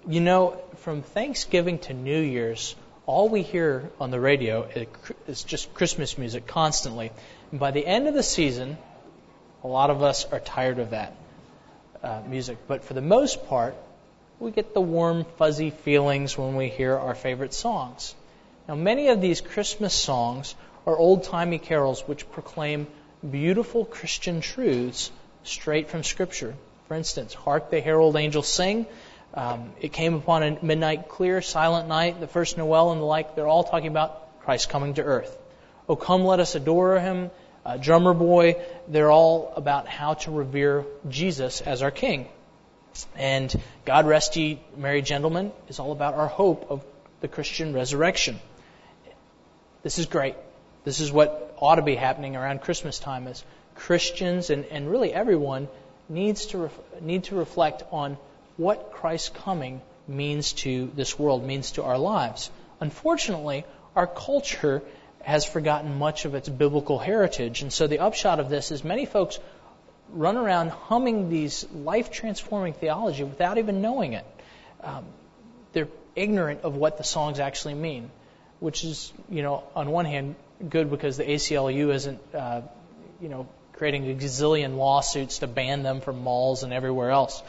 You know, from Thanksgiving to New Year's, all we hear on the radio is just Christmas music constantly. And by the end of the season, a lot of us are tired of that music. But for the most part, we get the warm, fuzzy feelings when we hear our favorite songs. Now, many of these Christmas songs are old-timey carols which proclaim beautiful Christian truths straight from Scripture. For instance, Hark the Herald Angels Sing, It Came Upon a Midnight Clear, Silent Night, The First Noel, and the like. They're all talking about Christ coming to earth. Oh, Come Let Us Adore Him, Drummer Boy, they're all about how to revere Jesus as our King. And God Rest Ye Merry Gentlemen is all about our hope of the Christian resurrection. This is great. This is what ought to be happening around Christmas time, as Christians and really everyone need to reflect on what Christ's coming means to this world, means to our lives. Unfortunately, our culture has forgotten much of its biblical heritage, and so the upshot of this is many folks run around humming these life-transforming theology without even knowing it. They're ignorant of what the songs actually mean, which is, on one hand, good because the ACLU isn't, creating a gazillion lawsuits to ban them from malls and everywhere else.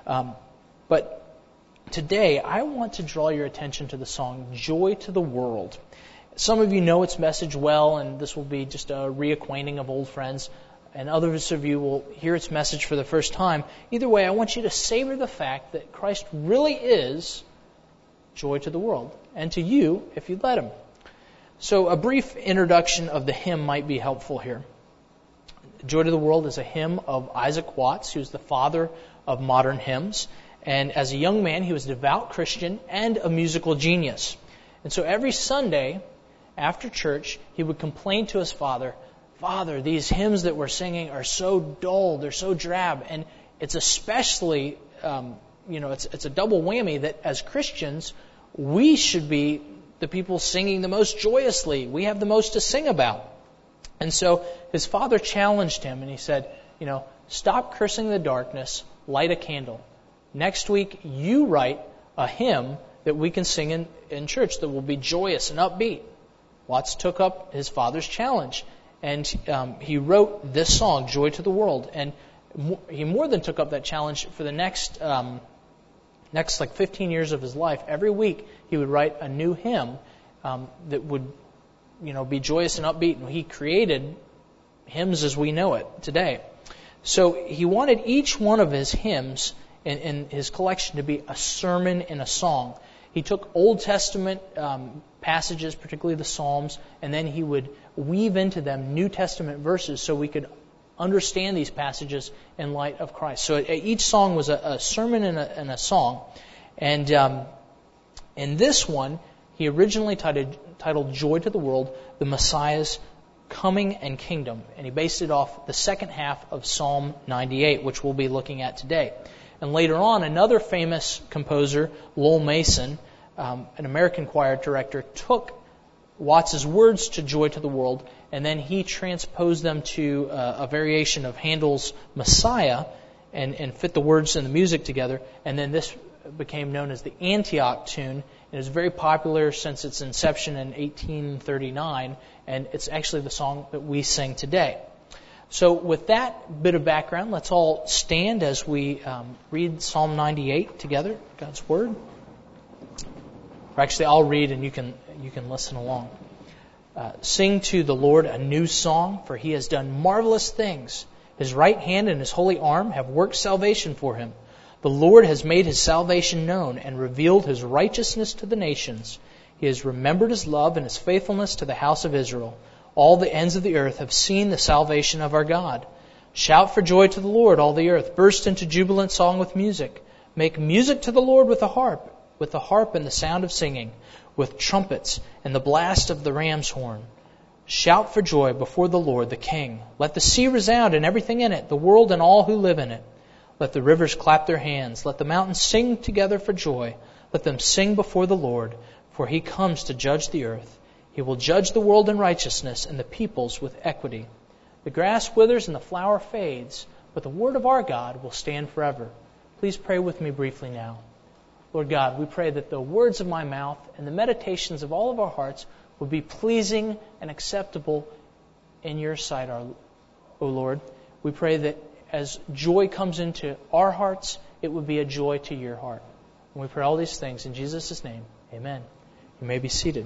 But today, I want to draw your attention to the song Joy to the World. Some of you know its message well, and this will be just a reacquainting of old friends, and others of you will hear its message for the first time. Either way, I want you to savor the fact that Christ really is joy to the world, and to you if you'd let Him. So a brief introduction of the hymn might be helpful here. Joy to the World is a hymn of Isaac Watts, who's the father of modern hymns. And as a young man, he was a devout Christian and a musical genius. And so every Sunday after church, he would complain to his father, "Father, these hymns that we're singing are so dull, they're so drab." And it's especially, it's a double whammy that as Christians, we should be the people singing the most joyously. We have the most to sing about. And so his father challenged him, and he said, stop cursing the darkness, light a candle. Next week, you write a hymn that we can sing in church that will be joyous and upbeat. Watts took up his father's challenge, and he wrote this song, Joy to the World. And he more than took up that challenge for the next 15 years of his life. Every week, he would write a new hymn that would be joyous and upbeat. And he created hymns as we know it today. So he wanted each one of his hymns in his collection to be a sermon and a song. He took Old Testament passages, particularly the Psalms, and then he would weave into them New Testament verses so we could understand these passages in light of Christ. So each song was a sermon and a song. And in this one, he originally titled Joy to the World, the Messiah's Coming and Kingdom. And he based it off the second half of Psalm 98, which we'll be looking at today. And later on, another famous composer, Lowell Mason, an American choir director, took Watts' words to Joy to the World, and then he transposed them to a variation of Handel's Messiah and fit the words and the music together. And then this became known as the Antioch tune. It is very popular since its inception in 1839, and it's actually the song that we sing today. So with that bit of background, let's all stand as we read Psalm 98 together, God's Word. Or actually, I'll read and you can listen along. Sing to the Lord a new song, for He has done marvelous things. His right hand and His holy arm have worked salvation for Him. The Lord has made His salvation known and revealed His righteousness to the nations. He has remembered His love and His faithfulness to the house of Israel. All the ends of the earth have seen the salvation of our God. Shout for joy to the Lord, all the earth. Burst into jubilant song with music. Make music to the Lord with the harp and the sound of singing, with trumpets and the blast of the ram's horn. Shout for joy before the Lord, the King. Let the sea resound and everything in it, the world and all who live in it. Let the rivers clap their hands. Let the mountains sing together for joy. Let them sing before the Lord, for He comes to judge the earth. He will judge the world in righteousness and the peoples with equity. The grass withers and the flower fades, but the word of our God will stand forever. Please pray with me briefly now. Lord God, we pray that the words of my mouth and the meditations of all of our hearts would be pleasing and acceptable in your sight, O Lord. We pray that as joy comes into our hearts, it would be a joy to your heart. And we pray all these things in Jesus' name. Amen. You may be seated.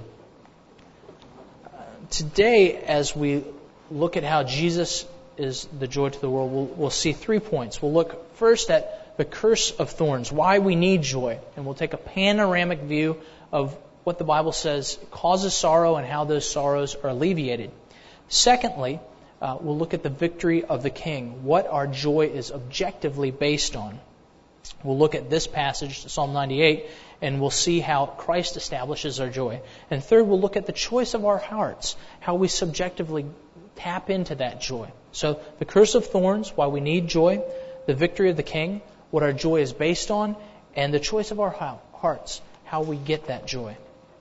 Today, as we look at how Jesus is the joy to the world, we'll see 3 points. We'll look first at the curse of thorns, why we need joy. And we'll take a panoramic view of what the Bible says causes sorrow and how those sorrows are alleviated. Secondly, we'll look at the victory of the King, what our joy is objectively based on. We'll look at this passage, Psalm 98, and we'll see how Christ establishes our joy. And third, we'll look at the choice of our hearts, how we subjectively tap into that joy. So the curse of thorns, why we need joy, the victory of the King, what our joy is based on, and the choice of our hearts, how we get that joy.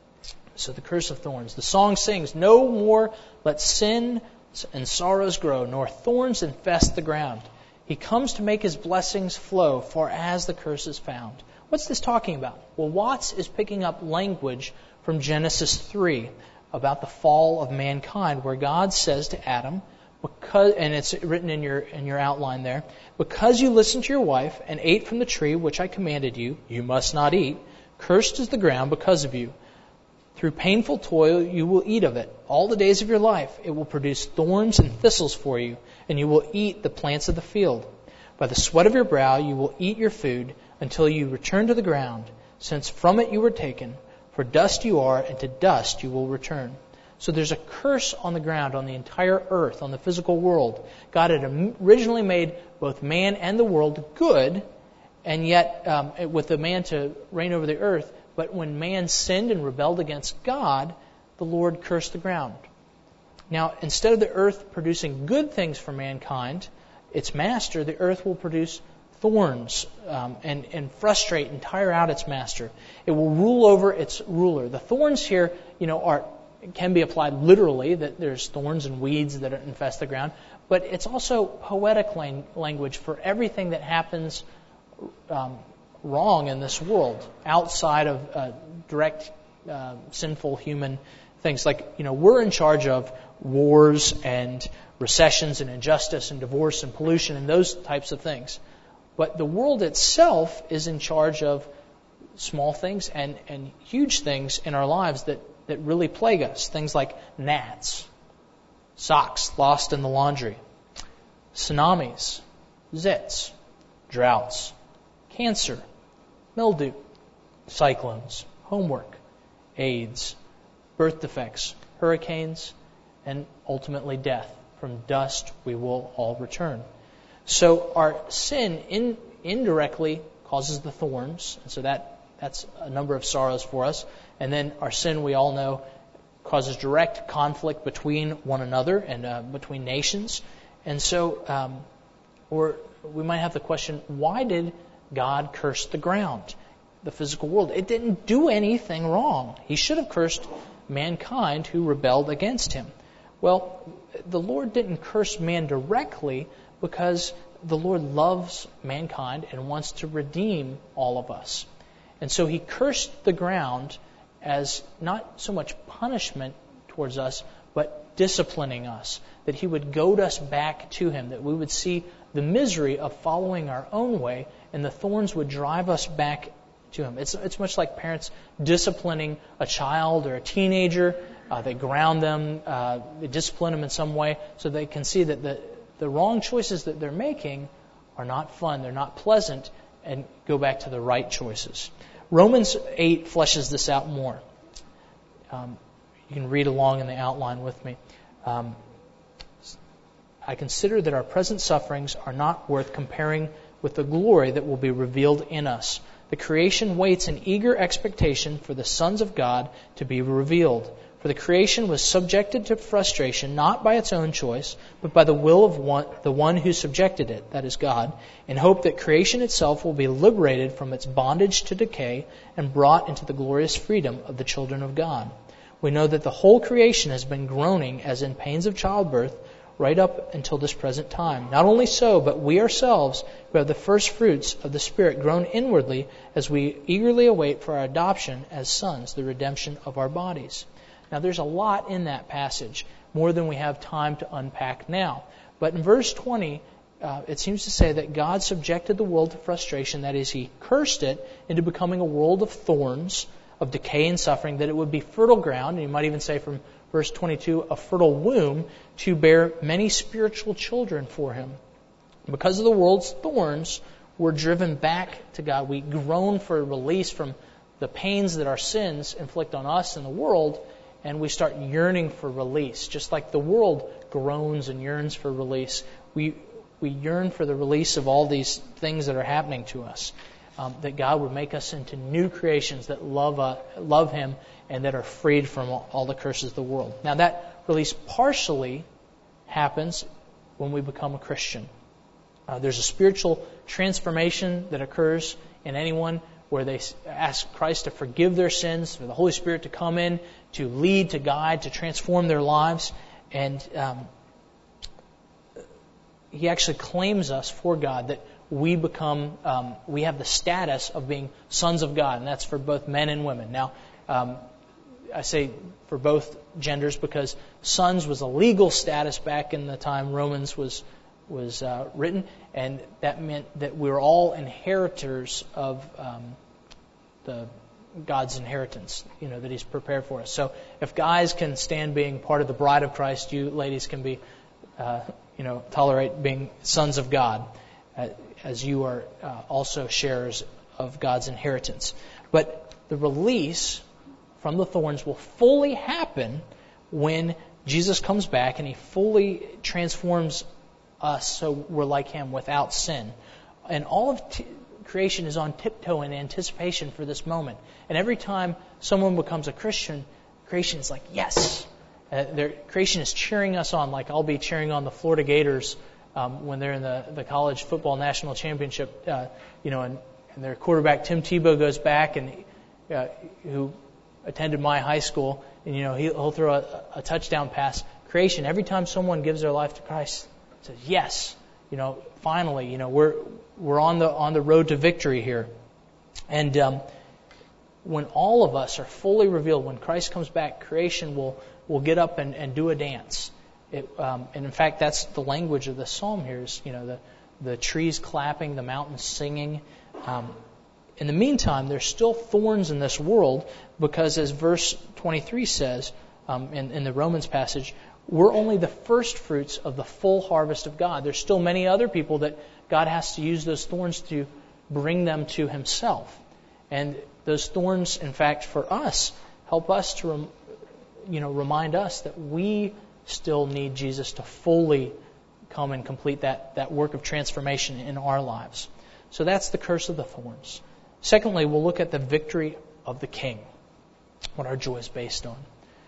So the curse of thorns. The song sings, "No more let sin and sorrows grow, nor thorns infest the ground. He comes to make his blessings flow, for as the curse is found." What's this talking about? Well, Watts is picking up language from Genesis 3 about the fall of mankind, where God says to Adam, and it's written in your outline there, "Because you listened to your wife and ate from the tree which I commanded you, you must not eat. Cursed is the ground because of you. Through painful toil you will eat of it. All the days of your life it will produce thorns and thistles for you, and you will eat the plants of the field. By the sweat of your brow you will eat your food until you return to the ground, since from it you were taken. For dust you are, and to dust you will return." So there's a curse on the ground, on the entire earth, on the physical world. God had originally made both man and the world good, and yet with the man to reign over the earth. But when man sinned and rebelled against God, the Lord cursed the ground. Now, instead of the earth producing good things for mankind, its master, the earth will produce thorns and frustrate and tire out its master. It will rule over its ruler. The thorns here, can be applied literally, that there's thorns and weeds that infest the ground, but it's also poetic language for everything that happens wrong in this world, outside of direct sinful human things. Like, we're in charge of wars and recessions and injustice and divorce and pollution and those types of things. But the world itself is in charge of small things and huge things in our lives that really plague us. Things like gnats, socks lost in the laundry, tsunamis, zits, droughts, cancer, mildew, cyclones, homework, AIDS, birth defects, hurricanes, and ultimately death. From dust we will all return. So our sin indirectly causes the thorns, and so that's a number of sorrows for us. And then our sin, we all know, causes direct conflict between one another and between nations. And so, or we might have the question, why did God curse the ground, the physical world? It didn't do anything wrong. He should have cursed mankind who rebelled against him. Well, the Lord didn't curse man directly because the Lord loves mankind and wants to redeem all of us. And so he cursed the ground as not so much punishment towards us, but disciplining us, that he would goad us back to him, that we would see the misery of following our own way, and the thorns would drive us back to him. It's much like parents disciplining a child or a teenager. They ground them, they discipline them in some way so they can see that the wrong choices that they're making are not fun, they're not pleasant, and go back to the right choices. Romans 8 fleshes this out more. You can read along in the outline with me. I consider that our present sufferings are not worth comparing with the glory that will be revealed in us. The creation waits in eager expectation for the sons of God to be revealed. For the creation was subjected to frustration, not by its own choice, but by the will of the one who subjected it, that is God, in hope that creation itself will be liberated from its bondage to decay and brought into the glorious freedom of the children of God. We know that the whole creation has been groaning as in pains of childbirth right up until this present time. Not only so, but we ourselves, who have the first fruits of the Spirit, groan inwardly as we eagerly await for our adoption as sons, the redemption of our bodies. Now there's a lot in that passage, more than we have time to unpack now. But in verse 20, it seems to say that God subjected the world to frustration, that is, He cursed it into becoming a world of thorns, of decay and suffering, that it would be fertile ground, and you might even say from verse 22, a fertile womb to bear many spiritual children for Him. Because of the world's thorns, we're driven back to God. We groan for release from the pains that our sins inflict on us and the world, and we start yearning for release. Just like the world groans and yearns for release, we yearn for the release of all these things that are happening to us. That God would make us into new creations that love Him and that are freed from all the curses of the world. Now that release partially happens when we become a Christian. There's a spiritual transformation that occurs in anyone where they ask Christ to forgive their sins, for the Holy Spirit to come in, to lead, to guide, to transform their lives. And He actually claims us for God, that we have the status of being sons of God, and that's for both men and women. Now, I say for both genders because sons was a legal status back in the time Romans was written, and that meant that we were all inheritors of the God's inheritance, that He's prepared for us. So if guys can stand being part of the bride of Christ, you ladies can be, tolerate being sons of God, as you are also sharers of God's inheritance. But the release from the thorns will fully happen when Jesus comes back and He fully transforms us so we're like Him without sin. And all of creation is on tiptoe in anticipation for this moment. And every time someone becomes a Christian, creation is like, yes! Creation is cheering us on, like I'll be cheering on the Florida Gators when they're in the college football national championship, and their quarterback Tim Tebow goes back, and who attended my high school, and he'll throw a touchdown pass. Creation, every time someone gives their life to Christ, says yes, finally, we're on the road to victory here. And when all of us are fully revealed, when Christ comes back, creation will get up and do a dance. And in fact, that's the language of the psalm here. Is the trees clapping, the mountains singing. In the meantime, there's still thorns in this world because, as verse 23 says in the Romans passage, we're only the first fruits of the full harvest of God. There's still many other people that God has to use those thorns to bring them to Himself. And those thorns, in fact, for us, help us to remind us that we still need Jesus to fully come and complete that work of transformation in our lives. So that's the curse of the thorns. Secondly, we'll look at the victory of the King, what our joy is based on.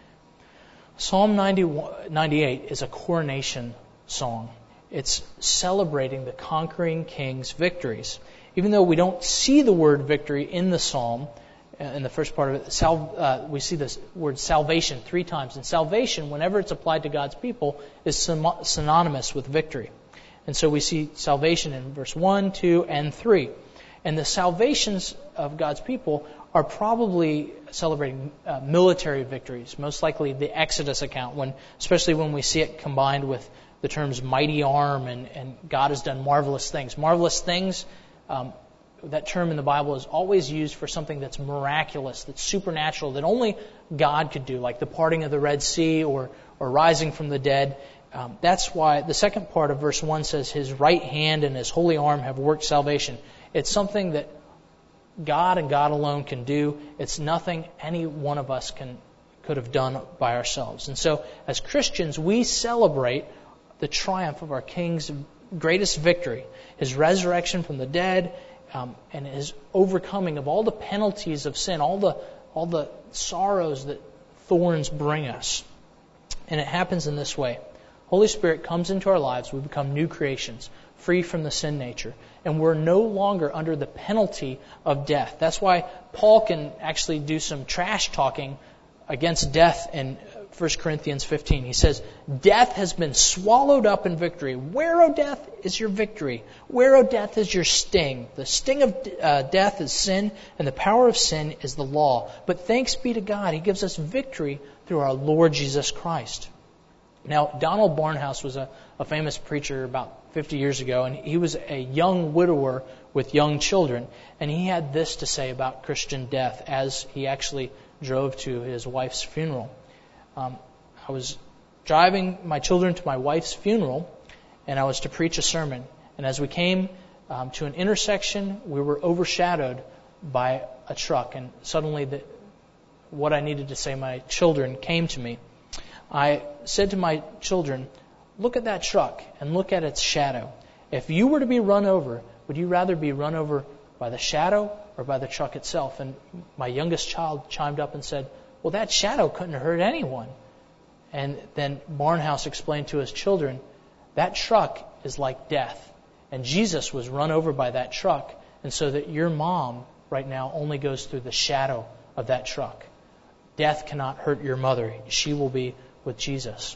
Psalm 98 is a coronation song. It's celebrating the conquering King's victories. Even though we don't see the word victory in the psalm, in the first part of it, we see this word salvation 3 times. And salvation, whenever it's applied to God's people, is synonymous with victory. And so we see salvation in verse 1, 2, and 3. And the salvations of God's people are probably celebrating military victories, most likely the Exodus account, especially when we see it combined with the terms mighty arm and God has done marvelous things. Marvelous things, that term in the Bible is always used for something that's miraculous, that's supernatural, that only God could do, like the parting of the Red Sea or rising from the dead. That's why the second part of verse 1 says, His right hand and His holy arm have worked salvation. It's something that God and God alone can do. It's nothing any one of us could have done by ourselves. And so, as Christians, we celebrate the triumph of our King's greatest victory, His resurrection from the dead, and His overcoming of all the penalties of sin, all the sorrows that thorns bring us. And it happens in this way. Holy Spirit comes into our lives. We become new creations, free from the sin nature. And we're no longer under the penalty of death. That's why Paul can actually do some trash talking against death in 1 Corinthians 15. He says, death has been swallowed up in victory. Where, O death, is your victory? Where, O death, is your sting? The sting of death is sin, and the power of sin is the law. But thanks be to God, He gives us victory through our Lord Jesus Christ. Now, Donald Barnhouse was a famous preacher about 50 years ago, and he was a young widower with young children. And he had this to say about Christian death as he actually drove to his wife's funeral. I was driving my children to my wife's funeral, and I was to preach a sermon. And as we came to an intersection, we were overshadowed by a truck. And suddenly, what I needed to say, my children, came to me. I said to my children, look at that truck and look at its shadow. If you were to be run over, would you rather be run over by the shadow or by the truck itself? And my youngest child chimed up and said, well, that shadow couldn't hurt anyone. And then Barnhouse explained to his children, that truck is like death. And Jesus was run over by that truck. And so that your mom right now only goes through the shadow of that truck. Death cannot hurt your mother. She will be with Jesus.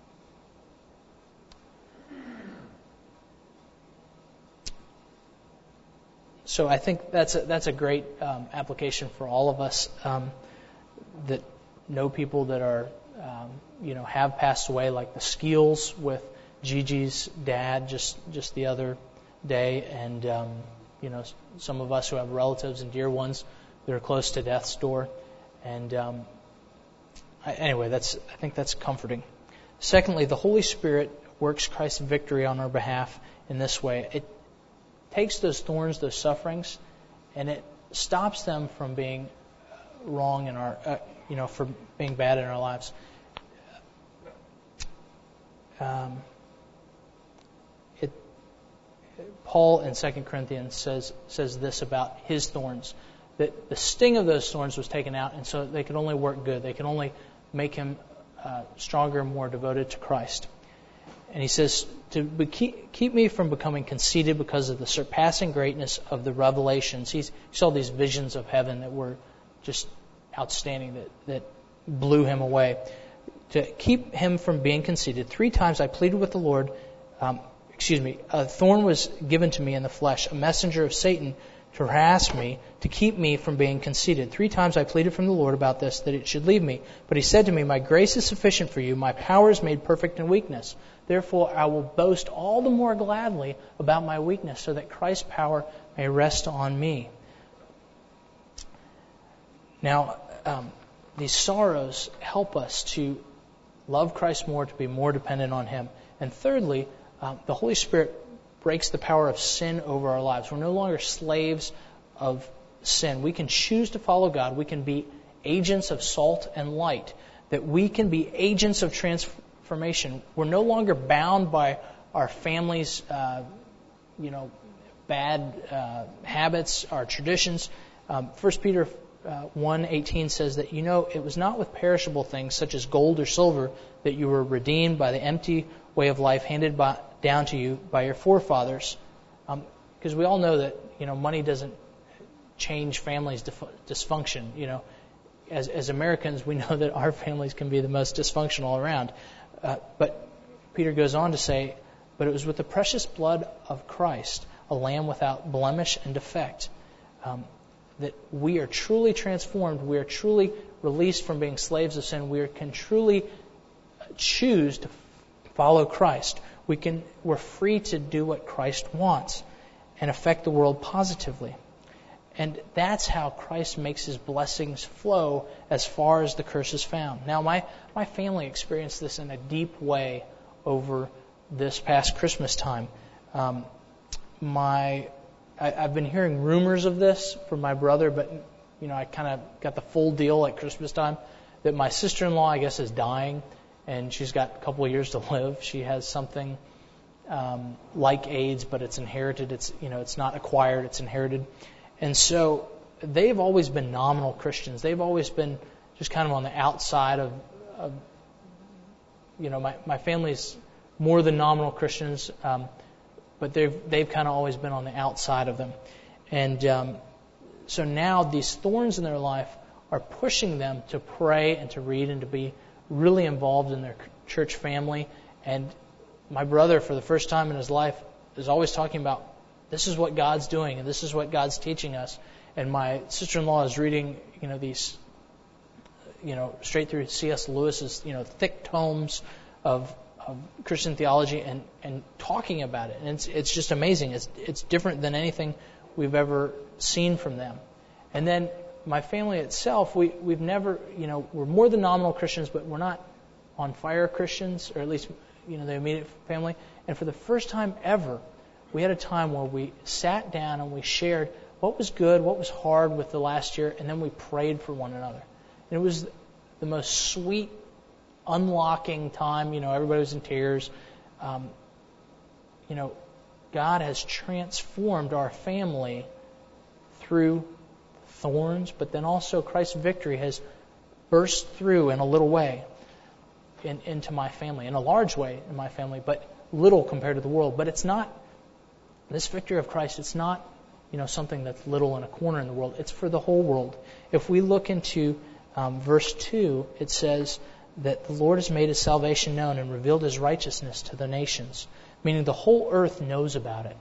So I think that's a great application for all of us that know people that are have passed away, like the Skeels with Gigi's dad just the other day, and some of us who have relatives and dear ones that are close to death's door. And anyway, I think that's comforting. Secondly, the Holy Spirit works Christ's victory on our behalf in this way. It takes those thorns, those sufferings, and it stops them from being wrong in our, from being bad in our lives. Paul in 2 Corinthians says this about his thorns, that the sting of those thorns was taken out, and so they could only work good. They could only make him stronger and more devoted to Christ. And he says, keep me from becoming conceited because of the surpassing greatness of the revelations. He saw these visions of heaven that were just outstanding, that blew him away. To keep him from being conceited, 3 times I pleaded with the Lord, a thorn was given to me in the flesh, a messenger of Satan to harass me, to keep me from being conceited. 3 times I pleaded from the Lord about this, that it should leave me. But He said to me, my grace is sufficient for you. My power is made perfect in weakness. Therefore I will boast all the more gladly about my weakness, so that Christ's power may rest on me. Now, these sorrows help us to love Christ more, to be more dependent on Him. And thirdly, the Holy Spirit breaks the power of sin over our lives. We're no longer slaves of sin. We can choose to follow God. We can be agents of salt and light. That we can be agents of transformation. We're no longer bound by our family's, bad habits, our traditions. 1 Peter 1:18 says that, it was not with perishable things such as gold or silver that you were redeemed by the empty way of life handed down to you by your forefathers. Because we all know that, money doesn't change families' dysfunction. As Americans, we know that our families can be the most dysfunctional around. But Peter goes on to say, but it was with the precious blood of Christ, a lamb without blemish and defect, that we are truly transformed. We are truly released from being slaves of sin. We can truly choose to follow Christ. We're free to do what Christ wants and affect the world positively. And that's how Christ makes His blessings flow as far as the curse is found. Now, my family experienced this in a deep way over this past Christmas time. I've been hearing rumors of this from my brother, but I kind of got the full deal at Christmas time that my sister-in-law, I guess, is dying, and she's got a couple of years to live. She has something like AIDS, but it's inherited. It's not acquired; it's inherited. And so they've always been nominal Christians. They've always been just kind of on the outside of my family's more than nominal Christians. But they've kind of always been on the outside of them. And so now these thorns in their life are pushing them to pray and to read and to be really involved in their church family. And my brother, for the first time in his life, is always talking about, this is what God's doing, and this is what God's teaching us. And my sister-in-law is reading, these, straight through C.S. Lewis's, thick tomes of Christian theology and talking about it. And it's just amazing. It's different than anything we've ever seen from them. And then my family itself, we've never, we're more than nominal Christians, but we're not on fire Christians, or at least, the immediate family. And for the first time ever, we had a time where we sat down and we shared what was good, what was hard with the last year, and then we prayed for one another. And it was the most sweet, unlocking time. Everybody was in tears. God has transformed our family through thorns, but then also Christ's victory has burst through in a little way into my family, in a large way in my family, but little compared to the world. But it's not, this victory of Christ, it's not, something that's little in a corner in the world. It's for the whole world. If we look into verse 2, it says that the Lord has made His salvation known and revealed His righteousness to the nations, meaning the whole earth knows about it.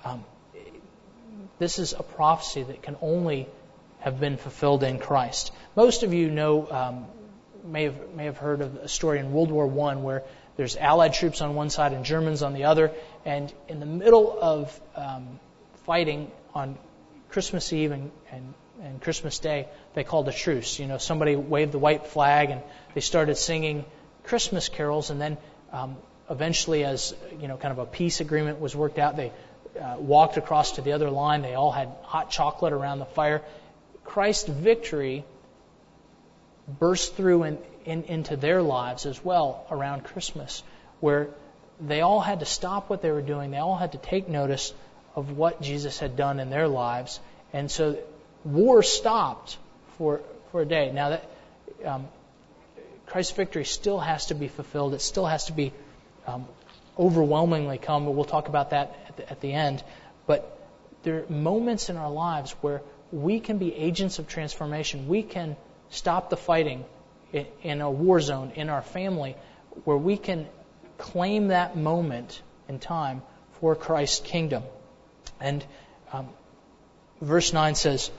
This is a prophecy that can only have been fulfilled in Christ. Most of you may have heard of a story in World War I where there's Allied troops on one side and Germans on the other, and in the middle of fighting on Christmas Eve and Christmas Day, they called a truce. Somebody waved the white flag and they started singing Christmas carols, and then eventually, as kind of a peace agreement was worked out, they walked across to the other line. They all had hot chocolate around the fire. Christ's victory burst through into their lives as well around Christmas, where they all had to stop what they were doing. They all had to take notice of what Jesus had done in their lives. And so war stopped for a day. Now, that Christ's victory still has to be fulfilled. It still has to be overwhelmingly come, but we'll talk about that at the end. But there are moments in our lives where we can be agents of transformation. We can stop the fighting in a war zone, in our family, where we can claim that moment in time for Christ's kingdom. And verse 9 says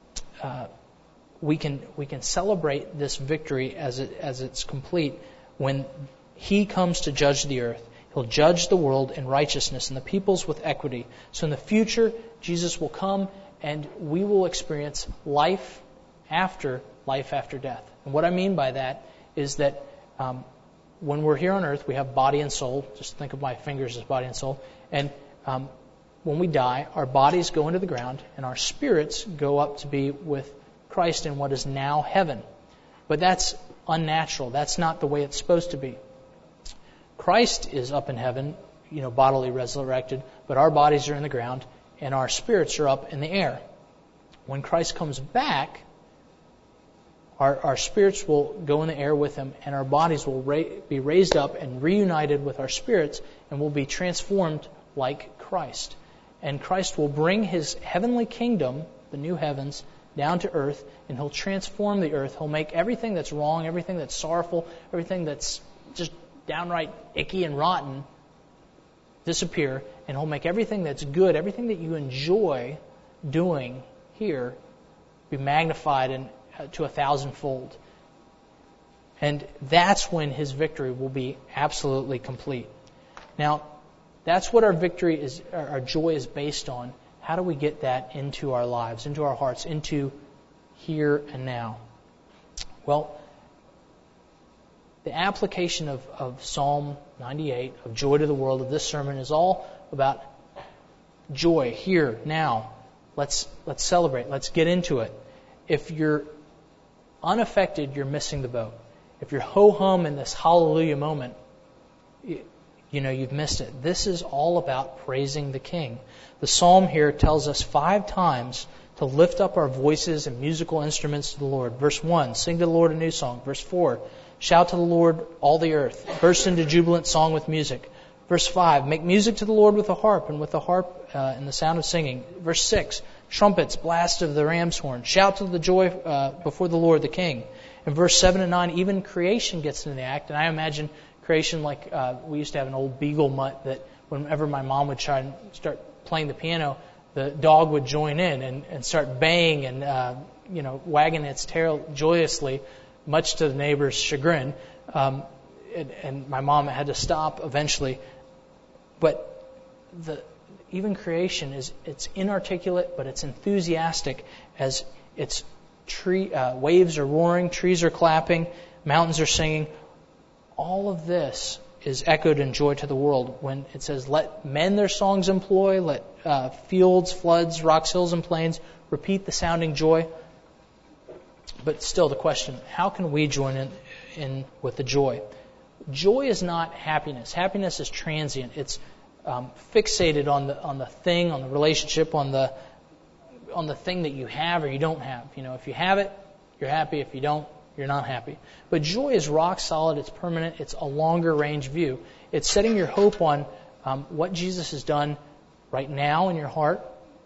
we can celebrate this victory as it's complete when He comes to judge the earth. He'll judge the world in righteousness and the peoples with equity. So in the future, Jesus will come and we will experience life after death. And what I mean by that is that when we're here on earth, we have body and soul. Just think of my fingers as body and soul. And when we die, our bodies go into the ground and our spirits go up to be with Christ in what is now heaven. But that's unnatural. That's not the way it's supposed to be. Christ is up in heaven, bodily resurrected, but our bodies are in the ground and our spirits are up in the air. When Christ comes back, our spirits will go in the air with Him, and our bodies will be raised up and reunited with our spirits, and will be transformed like Christ. And Christ will bring His heavenly kingdom, the new heavens, down to earth, and He'll transform the earth. He'll make everything that's wrong, everything that's sorrowful, everything that's just downright icky and rotten disappear, and He'll make everything that's good, everything that you enjoy doing here, be magnified and to 1,000-fold. And that's when His victory will be absolutely complete. Now, that's what our victory is, our joy is based on. How do we get that into our lives, into our hearts, into here and now? Well, the application of Psalm 98, of joy to the world, of this sermon, is all about joy here, now. Let's celebrate. Let's get into it. If you're unaffected, you're missing the boat. If you're ho-hum in this hallelujah moment, you've missed it. This is all about praising the King. The psalm here tells us 5 times to lift up our voices and musical instruments to the Lord. Verse 1, sing to the Lord a new song. Verse 4, shout to the Lord all the earth. Burst into jubilant song with music. Verse 5, make music to the Lord with a harp and with the harp and the sound of singing. Verse 6, Trumpets, blast of the ram's horn. Shout to the joy before the Lord the King. In verse 7 and 9, even creation gets into the act. And I imagine creation like we used to have an old beagle mutt that whenever my mom would try and start playing the piano, the dog would join in and start baying and wagging its tail joyously, much to the neighbor's chagrin. And my mom had to stop eventually. But even creation it's inarticulate, but it's enthusiastic as its waves are roaring, trees are clapping, mountains are singing. All of this is echoed in joy to the world when it says, "Let men their songs employ, let fields, floods, rocks, hills, and plains repeat the sounding joy." But still, the question: how can we join in with the joy? Joy is not happiness. Happiness is transient. It's fixated on the thing, on the relationship, on the thing that you have or you don't have. If you have it, you're happy. If you don't, you're not happy. But joy is rock solid. It's permanent. It's a longer range view. It's setting your hope on what Jesus has done right now in your heart,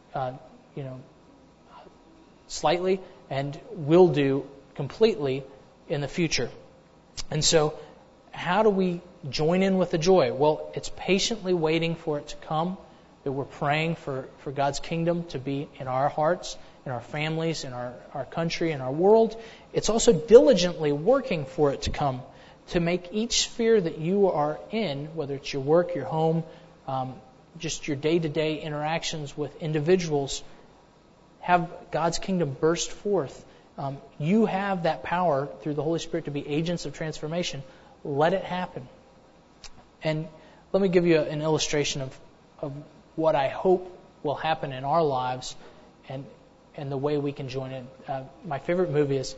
slightly, and will do completely in the future. And so, how do we join in with the joy? Well, it's patiently waiting for it to come, that we're praying for God's kingdom to be in our hearts, in our families, in our country, in our world. It's also diligently working for it to come, to make each sphere that you are in, whether it's your work, your home, just your day-to-day interactions with individuals, have God's kingdom burst forth. You have that power through the Holy Spirit to be agents of transformation. Let it happen. And let me give you an illustration of what I hope will happen in our lives and the way we can join in. My favorite movie is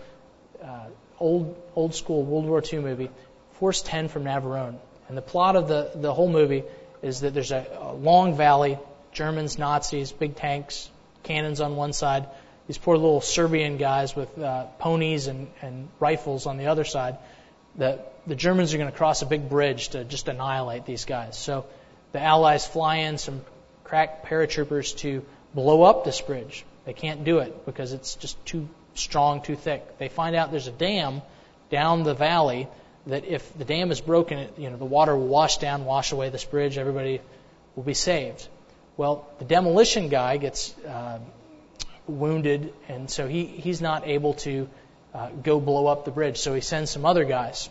old school World War II movie, Force 10 from Navarone. And the plot of the whole movie is that there's a long valley, Germans, Nazis, big tanks, cannons on one side, these poor little Serbian guys with ponies and rifles on the other side. The Germans are going to cross a big bridge to just annihilate these guys. So the Allies fly in some crack paratroopers to blow up this bridge. They can't do it because it's just too strong, too thick. They find out there's a dam down the valley that if the dam is broken, the water will wash down, wash away this bridge. Everybody will be saved. Well, the demolition guy gets wounded, and so he's not able to go blow up the bridge. So he sends some other guys.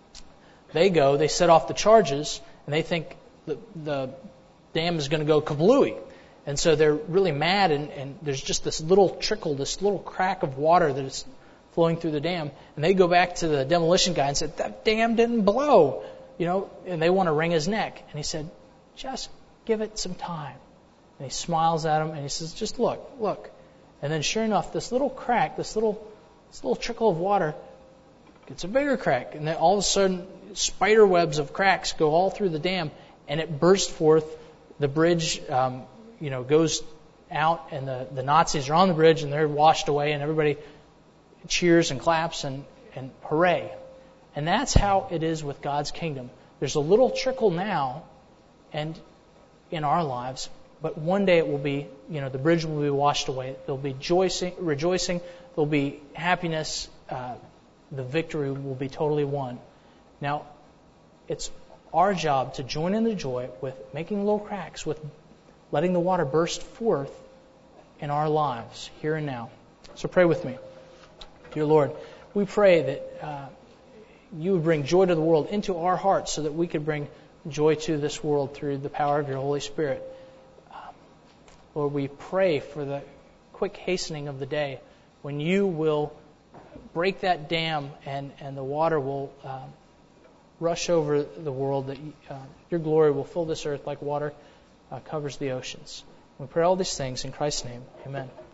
They set off the charges, and they think the dam is going to go kablooey. And so they're really mad, and there's just this little trickle, this little crack of water that is flowing through the dam. And they go back to the demolition guy and said, "That dam didn't blow," and they want to wring his neck. And he said, "Just give it some time." And he smiles at him, and he says, "Just look." And then sure enough, this little crack, this little trickle of water gets a bigger crack. And then all of a sudden, spider webs of cracks go all through the dam, and it bursts forth. The bridge goes out, and the Nazis are on the bridge, and they're washed away, and everybody cheers and claps and hooray. And that's how it is with God's kingdom. There's a little trickle now and in our lives, but one day it will be, the bridge will be washed away. There'll be rejoicing, there'll be happiness, the victory will be totally won. Now, it's our job to join in the joy with making little cracks, with letting the water burst forth in our lives, here and now. So pray with me. Dear Lord, we pray that you would bring joy to the world into our hearts so that we could bring joy to this world through the power of your Holy Spirit. Lord, we pray for the quick hastening of the day when you will break that dam and the water will rush over the world, that your glory will fill this earth like water covers the oceans. We pray all these things in Christ's name. Amen.